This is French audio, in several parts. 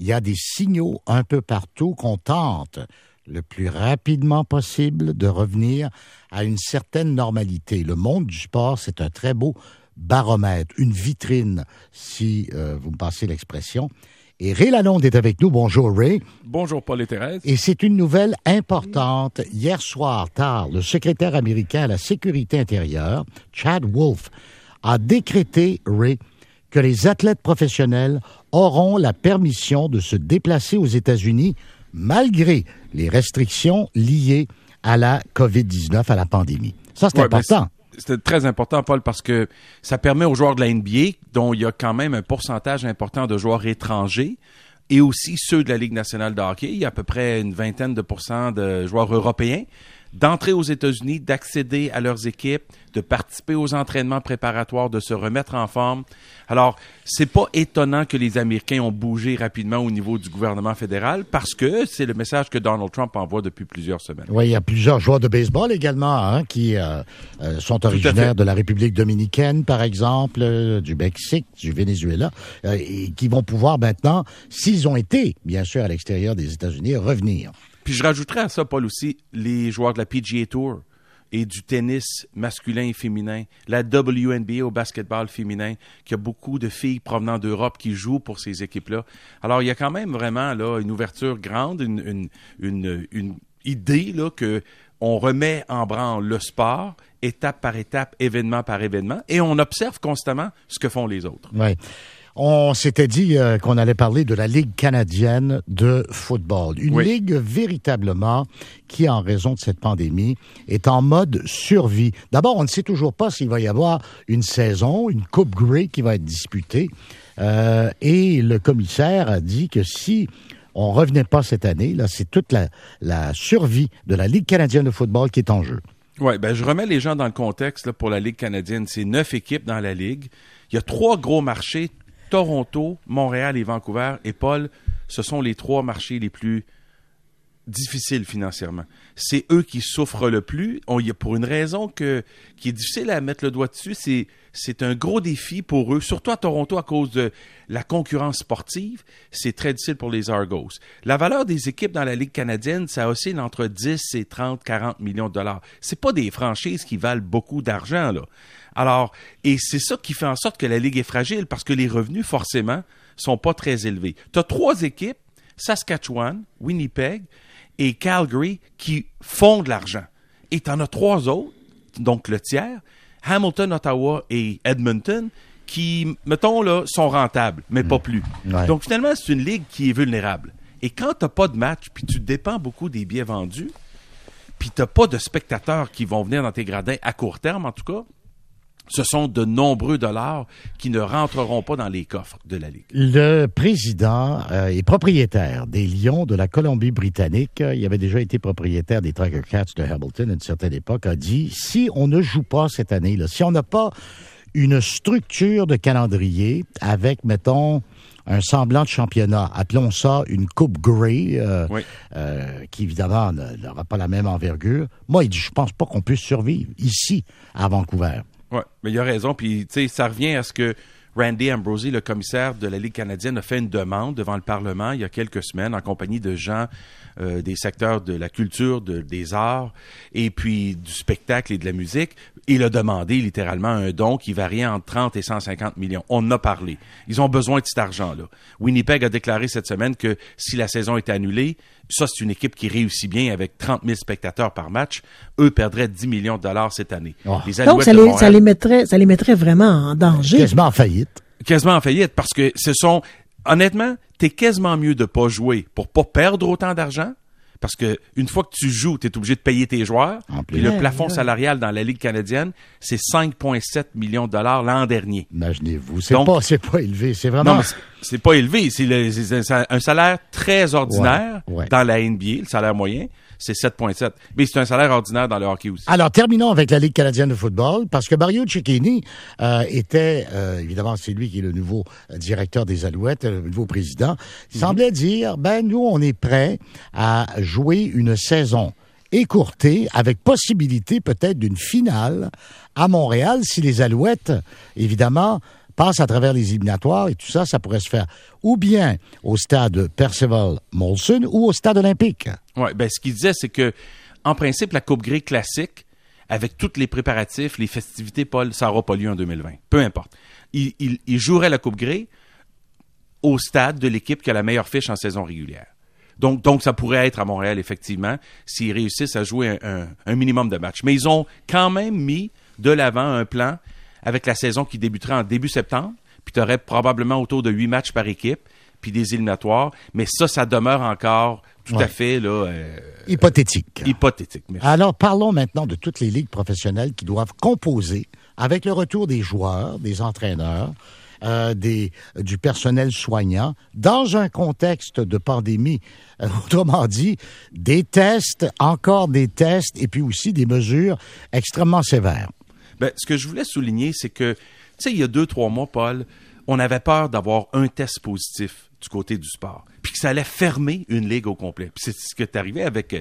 il y a des signaux un peu partout qu'on tente le plus rapidement possible de revenir à une certaine normalité. Le monde du sport, c'est un très beau baromètre, une vitrine, si vous me passez l'expression. Et Ray Lalonde est avec nous. Bonjour, Ray. Bonjour, Paul et Thérèse. Et c'est une nouvelle importante. Hier soir, tard, le secrétaire américain à la sécurité intérieure, Chad Wolf, a décrété, Ray, que les athlètes professionnels auront la permission de se déplacer aux États-Unis malgré les restrictions liées à la COVID-19, à la pandémie. Ça, c'est important. C'est très important, Paul, parce que ça permet aux joueurs de la NBA, dont il y a quand même un pourcentage important de joueurs étrangers, et aussi ceux de la Ligue nationale de hockey, il y a à peu près une vingtaine de pourcents de joueurs européens, d'entrer aux États-Unis, d'accéder à leurs équipes, de participer aux entraînements préparatoires, de se remettre en forme. Alors, c'est pas étonnant que les Américains ont bougé rapidement au niveau du gouvernement fédéral parce que c'est le message que Donald Trump envoie depuis plusieurs semaines. Oui, il y a plusieurs joueurs de baseball également qui sont originaires de la République dominicaine, par exemple, du Mexique, du Venezuela, et qui vont pouvoir maintenant, s'ils ont été, bien sûr, à l'extérieur des États-Unis, revenir. Puis je rajouterais à ça, Paul, aussi, les joueurs de la PGA Tour et du tennis masculin et féminin, la WNBA au basketball féminin, qu'il y a beaucoup de filles provenant d'Europe qui jouent pour ces équipes-là. Alors, il y a quand même vraiment là une ouverture grande, une idée là que on remet en branle le sport, étape par étape, événement par événement, et on observe constamment ce que font les autres. Oui. On s'était dit qu'on allait parler de la Ligue canadienne de football. Une ligue véritablement qui, en raison de cette pandémie, est en mode survie. D'abord, on ne sait toujours pas s'il va y avoir une saison, une Coupe Grey qui va être disputée. Et le commissaire a dit que si on ne revenait pas cette année, là, c'est toute la survie de la Ligue canadienne de football qui est en jeu. Oui, je remets les gens dans le contexte là, pour la Ligue canadienne. C'est 9 équipes dans la Ligue. Il y a 3 gros marchés. Toronto, Montréal et Vancouver. Et Paul, ce sont les 3 marchés les plus difficiles financièrement. C'est eux qui souffrent le plus. Pour une raison qui est difficile à mettre le doigt dessus, c'est un gros défi pour eux, surtout à Toronto à cause de la concurrence sportive. C'est très difficile pour les Argos. La valeur des équipes dans la Ligue canadienne, ça oscille entre 10 et 30, 40 millions de dollars. C'est pas des franchises qui valent beaucoup d'argent, là. Alors, et c'est ça qui fait en sorte que la Ligue est fragile parce que les revenus, forcément, sont pas très élevés. Tu as 3 équipes, Saskatchewan, Winnipeg et Calgary, qui font de l'argent. Et tu en as 3 autres, donc le tiers, Hamilton, Ottawa et Edmonton, qui, mettons, là, sont rentables, mais pas plus. Ouais. Donc, finalement, c'est une ligue qui est vulnérable. Et quand tu n'as pas de match, puis tu dépends beaucoup des billets vendus, puis tu n'as pas de spectateurs qui vont venir dans tes gradins à court terme, en tout cas, ce sont de nombreux dollars qui ne rentreront pas dans les coffres de la Ligue. Le président est propriétaire des Lions de la Colombie-Britannique. Il avait déjà été propriétaire des Tiger Cats de Hamilton à une certaine époque. A dit, si on ne joue pas cette année, là, si on n'a pas une structure de calendrier avec, mettons, un semblant de championnat, appelons ça une Coupe Grey, qui évidemment n'aura pas la même envergure. Moi, il dit, je pense pas qu'on puisse survivre ici, à Vancouver. Oui, mais il a raison. Puis, tu sais, ça revient à ce que Randy Ambrosie, le commissaire de la Ligue canadienne, a fait une demande devant le Parlement il y a quelques semaines en compagnie de gens des secteurs de la culture, des arts et puis du spectacle et de la musique. Il a demandé littéralement un don qui variait entre 30 et 150 millions. On en a parlé. Ils ont besoin de cet argent-là. Winnipeg a déclaré cette semaine que si la saison était annulée, ça, c'est une équipe qui réussit bien avec 30 000 spectateurs par match. Eux perdraient 10 millions de dollars cette année. Oh. Donc, ça les mettrait vraiment en danger. Quasiment en faillite. Quasiment en faillite parce que honnêtement, t'es quasiment mieux de pas jouer pour pas perdre autant d'argent. Parce que une fois que tu joues, tu es obligé de payer tes joueurs. Et le plafond salarial dans la Ligue canadienne, c'est 5,7 millions de dollars l'an dernier. Imaginez-vous, c'est pas élevé, c'est vraiment... Non, mais c'est pas élevé, c'est un salaire très ordinaire dans la NBA, le salaire moyen, c'est 7,7. Mais c'est un salaire ordinaire dans le hockey aussi. Alors, terminons avec la Ligue canadienne de football, parce que Mario Cecchini était, évidemment, c'est lui qui est le nouveau directeur des Alouettes, le nouveau président, semblait dire, nous, on est prêts à jouer une saison écourtée avec possibilité peut-être d'une finale à Montréal si les Alouettes, évidemment, passe à travers les éliminatoires et tout ça, ça pourrait se faire ou bien au stade Percival Molson ou au stade olympique. Oui, ben ce qu'il disait, c'est que, en principe, la Coupe Grey classique, avec tous les préparatifs, les festivités, Paul, ça n'aura pas lieu en 2020. Peu importe. Il jouerait la Coupe Grey au stade de l'équipe qui a la meilleure fiche en saison régulière. Donc, ça pourrait être à Montréal, effectivement, s'ils réussissent à jouer un minimum de matchs. Mais ils ont quand même mis de l'avant un plan avec la saison qui débuterait en début septembre, puis tu aurais probablement autour de 8 matchs par équipe, puis des éliminatoires. Mais ça demeure encore tout à fait là, hypothétique. Hypothétique, merci. Alors, parlons maintenant de toutes les ligues professionnelles qui doivent composer avec le retour des joueurs, des entraîneurs, du personnel soignant, dans un contexte de pandémie. Autrement dit, des tests, encore des tests, et puis aussi des mesures extrêmement sévères. Ben, ce que je voulais souligner, c'est que, tu sais, il y a 2-3 mois, Paul, on avait peur d'avoir un test positif du côté du sport, puis que ça allait fermer une ligue au complet. Puis c'est ce qui est arrivé avec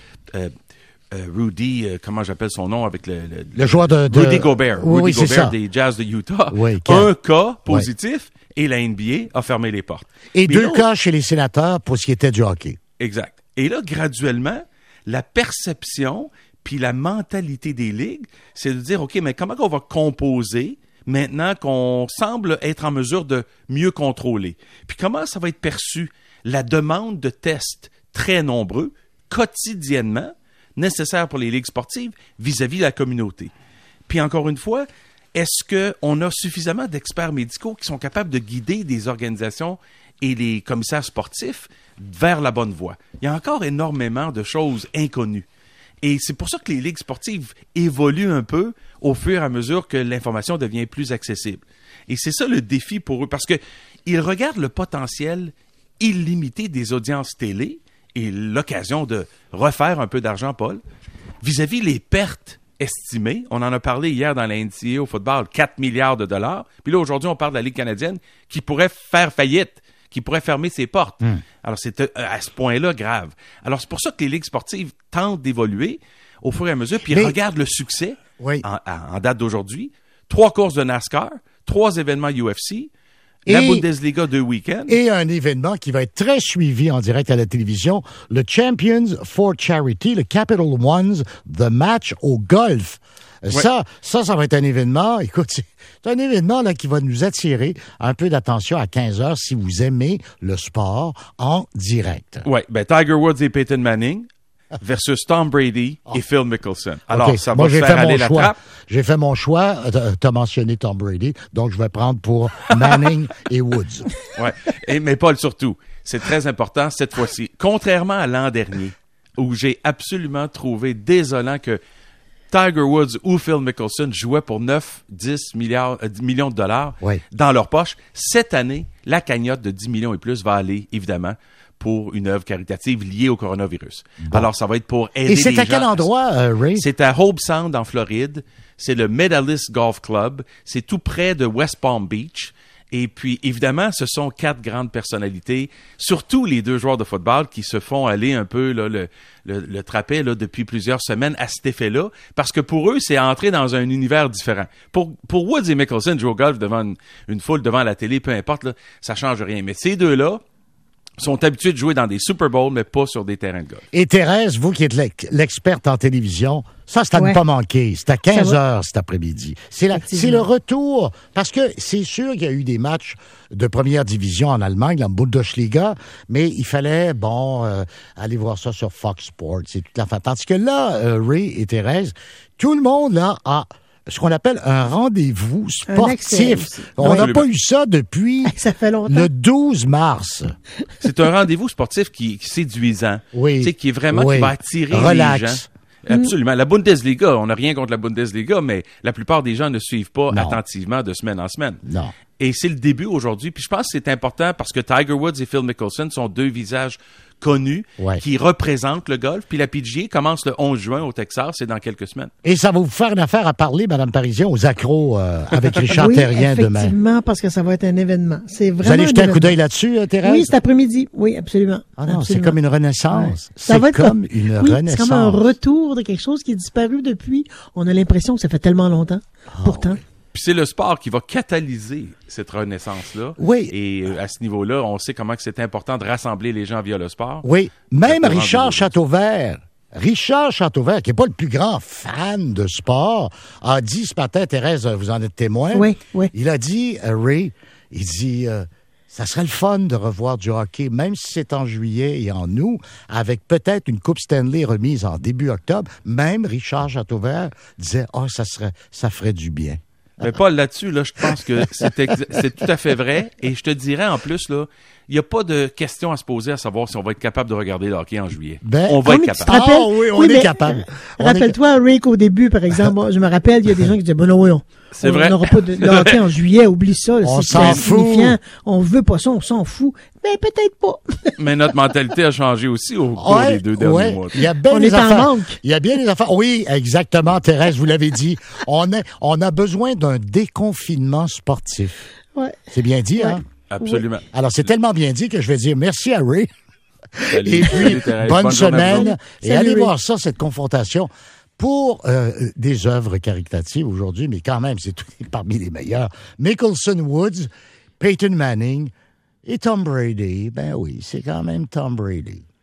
Rudy, comment j'appelle son nom, avec le joueur de Rudy Gobert. Oui, Rudy c'est Gobert ça. des Jazz de Utah. Oui, un cas positif et la NBA a fermé les portes. Et mais 2 cas chez les sénateurs pour ce qui était du hockey. Exact. Et là, graduellement, la perception puis la mentalité des ligues, c'est de dire, OK, mais comment on va composer maintenant qu'on semble être en mesure de mieux contrôler? Puis comment ça va être perçu? La demande de tests très nombreux, quotidiennement, nécessaires pour les ligues sportives vis-à-vis de la communauté. Puis encore une fois, est-ce qu'on a suffisamment d'experts médicaux qui sont capables de guider des organisations et les commissaires sportifs vers la bonne voie? Il y a encore énormément de choses inconnues. Et c'est pour ça que les ligues sportives évoluent un peu au fur et à mesure que l'information devient plus accessible. Et c'est ça le défi pour eux, parce qu'ils regardent le potentiel illimité des audiences télé et l'occasion de refaire un peu d'argent, Paul, vis-à-vis les pertes estimées. On en a parlé hier dans la NCAA au football, 4 milliards de dollars. Puis là, aujourd'hui, on parle de la Ligue canadienne qui pourrait faire faillite, qui pourrait fermer ses portes. Alors, c'est à ce point-là grave. Alors, c'est pour ça que les ligues sportives tentent d'évoluer au fur et à mesure, puis regardent le succès en date d'aujourd'hui. 3 courses de NASCAR, 3 événements UFC, la Bundesliga 2 week-ends. Et un événement qui va être très suivi en direct à la télévision, le Champions for Charity, le Capital One's, The Match au golf. Ouais. Ça va être un événement, écoute, c'est un événement là qui va nous attirer un peu d'attention à 15h si vous aimez le sport en direct. Oui, ben Tiger Woods et Peyton Manning versus Tom Brady et Phil Mickelson. Alors, ça va faire aller la trappe. J'ai fait mon choix, t'as mentionné Tom Brady, donc je vais prendre pour Manning et Woods. Oui, mais Paul, surtout, c'est très important cette fois-ci. Contrairement à l'an dernier, où j'ai absolument trouvé désolant que Tiger Woods ou Phil Mickelson jouaient pour 9-10 millions de dollars dans leur poche. Cette année, la cagnotte de 10 millions et plus va aller, évidemment, pour une œuvre caritative liée au coronavirus. Bon. Alors, ça va être pour aider les gens. Et c'est à quel endroit, Ray? C'est à Hobe Sound, en Floride. C'est le Medalist Golf Club. C'est tout près de West Palm Beach. Et puis, évidemment, ce sont 4 grandes personnalités, surtout les 2 joueurs de football qui se font aller un peu là, le trapet là, depuis plusieurs semaines à cet effet-là, parce que pour eux, c'est entrer dans un univers différent. Pour Woods et Mickelson, jouer au golf devant une foule, devant la télé, peu importe, là, ça change rien. Mais ces deux-là sont habitués de jouer dans des Super Bowls, mais pas sur des terrains de golf. Et Thérèse, vous qui êtes l'experte en télévision, ça, c'est à ne pas manquer. C'est à 15h cet après-midi. C'est le retour, parce que c'est sûr qu'il y a eu des matchs de première division en Allemagne, la Bundesliga, mais il fallait, aller voir ça sur Fox Sports, c'est toute la fin. Tandis que là, Ray et Thérèse, tout le monde, là, a ce qu'on appelle un rendez-vous sportif. On n'a pas eu ça depuis ça fait longtemps. Le 12 mars. C'est un rendez-vous sportif qui est séduisant, qui est vraiment qui va attirer relax. Les gens. Absolument. La Bundesliga, on n'a rien contre la Bundesliga, mais la plupart des gens ne suivent pas attentivement de semaine en semaine. Non. Et c'est le début aujourd'hui. Puis je pense que c'est important parce que Tiger Woods et Phil Mickelson sont 2 visages connus qui représentent le golf. Puis la PGA commence le 11 juin au Texas, c'est dans quelques semaines. Et ça va vous faire une affaire à parler, Mme Parisien, aux accros avec Richard Terrien demain. Effectivement, parce que ça va être un événement. C'est vraiment vous allez jeter un coup d'œil là-dessus, Thérèse? Oui, cet après-midi. Oui, absolument. Ah non, c'est comme une renaissance. Ça va être comme une renaissance. C'est comme un retour de quelque chose qui est disparu depuis. On a l'impression que ça fait tellement longtemps. Pourtant. Puis c'est le sport qui va catalyser cette renaissance-là. Oui. Et à ce niveau-là, on sait comment que c'est important de rassembler les gens via le sport. Oui. Même Ça peut Richard rendre- Chateauvert, qui n'est pas le plus grand fan de sport, a dit ce matin, Thérèse, vous en êtes témoin. Oui, oui. Il a dit, Ray, il dit, ça serait le fun de revoir du hockey, même si c'est en juillet et en août, avec peut-être une Coupe Stanley remise en début octobre. Même Richard Chateauvert disait, ça ferait du bien. Mais Paul, là-dessus, là, je pense que c'est tout à fait vrai. Et je te dirais, en plus, là, il n'y a pas de question à se poser à savoir si on va être capable de regarder le hockey en juillet. Ben, on va être mais tu te capable. rappelles- Oui, on est mais, capable. Rappelle-toi, Rick, au début, par exemple, moi, je me rappelle, il y a des gens qui disaient, bon, non, oui, C'est vrai. on n'aura pas de hockey en juillet, oublie ça. On c'est s'en insignifiant. On veut pas ça, on s'en fout. Mais peut-être pas. Mais notre mentalité a changé aussi au cours des 2 derniers mois. Il y a bien On des est en affaires. manque. Il y a bien des affaires. Oui, exactement, Thérèse, vous l'avez dit. On a besoin d'un déconfinement sportif. Ouais. C'est bien dit, hein? Absolument. Alors, c'est tellement bien dit que je vais dire merci à Ray. Salut. Et puis, Salut, Thérèse. bonne journée à vous semaine. autres. Et Salut, allez Ray. voir ça, cette confrontation, pour des œuvres caritatives aujourd'hui, mais quand même, c'est tout parmi les meilleurs. Mickelson Woods, Peyton Manning et Tom Brady. Ben oui, c'est quand même Tom Brady.